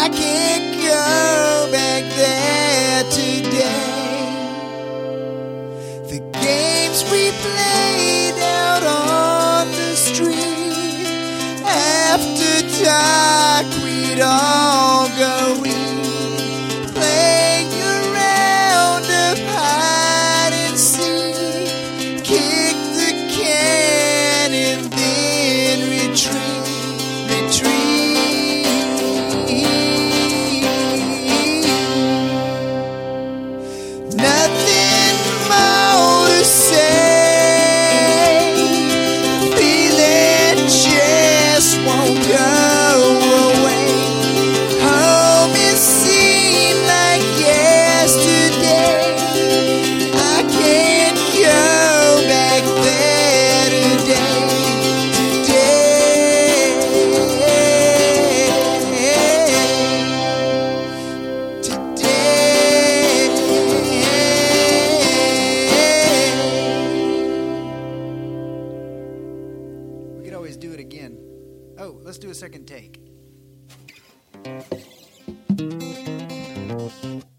I can't go back there today. The games we played out on the street, after dark we'd all go in, playing around of hide and seek, kick the can and then retreat, nothing more to say. Feeling just won't go away. Home it seemed like yesterday. I can't go back there today. We could always do it again. Oh, let's do a second take.